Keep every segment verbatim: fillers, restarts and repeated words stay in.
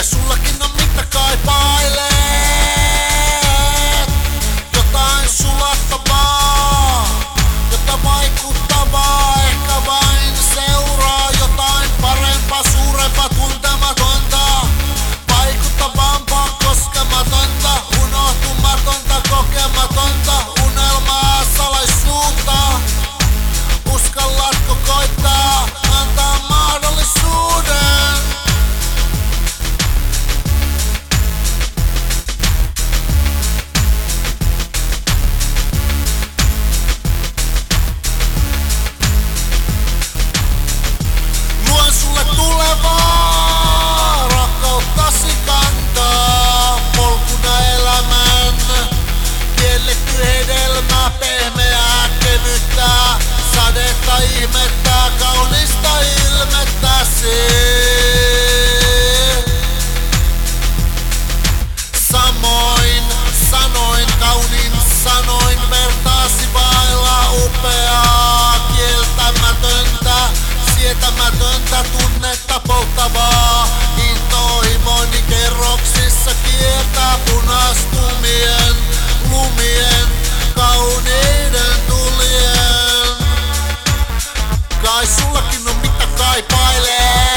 Kai sullakin on mitä kaipailet, jotain sulattavaa, jota vaikuttavaa, ehkä vain seuraa jotain parempaa, suurempaa, tuntematonta, vaikuttavampaa, koskematonta, unohtumatonta, kokematonta, unelmaa, salaisuutta. Uskallatko koittaa antaa mahdollisuuden? Luen sulle tulevaa, rakkauttasi kantaa, polkuna elämän, kielletty hedelmä, pehmeää kevyttää, sadetta ihmettää, kaunista ilmettäsi. Samoin sanoin, kauniin sanoin, vertaasi vailla upeaa, kieltämätöntä, sietämätöntä, tunnetta polttavaa, intohimoni kerroksissa kiertää punastumien, lumien, kauniiden tulien. Kai sullakin on mitä kaipailet,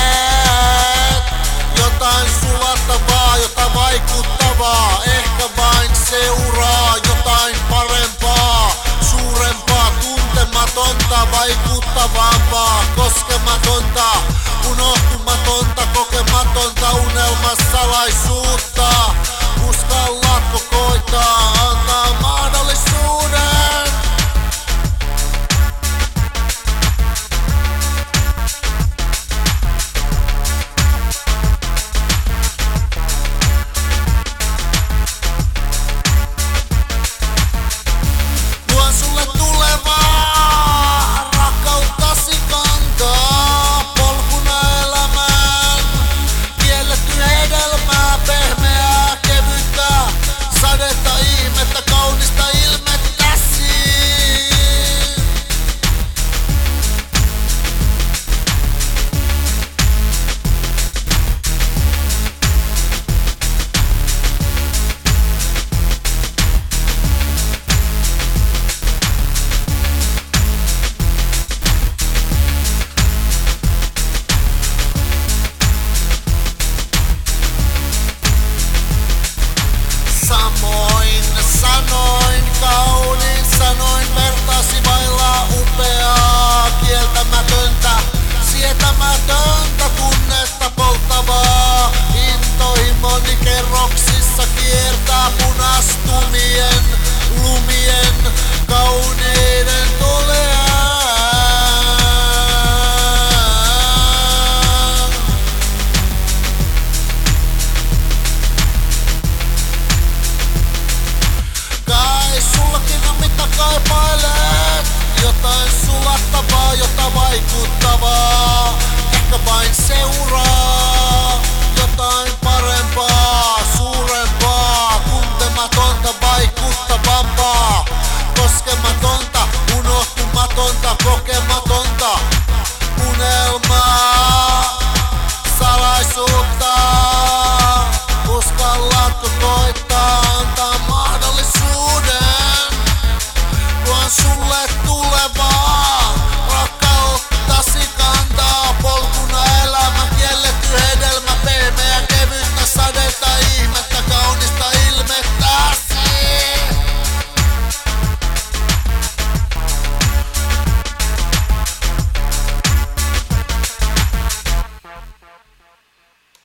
jotain sulattavaa, jotain vaikuttavaa, ehkä vain seuraa jotain parempaa, suurempaa, tuntematonta, vaikuttavampaa, koskematonta, unohtumatonta, kokematonta, unelmasalaisuutta. Uskallatko koittaa antaa mahdollisuuden? Luen sulle tulevaa, rakkauttasi kantaa, polkuna elämään, kielletty hedelmää, pehmeää, kevyttä, sadetta, ihmettä, kaunista ilmettäsi. Samoin sanoin, kauniin sanoin, vertasi vailla upeaa, kieltämätöntä, sietämätöntä.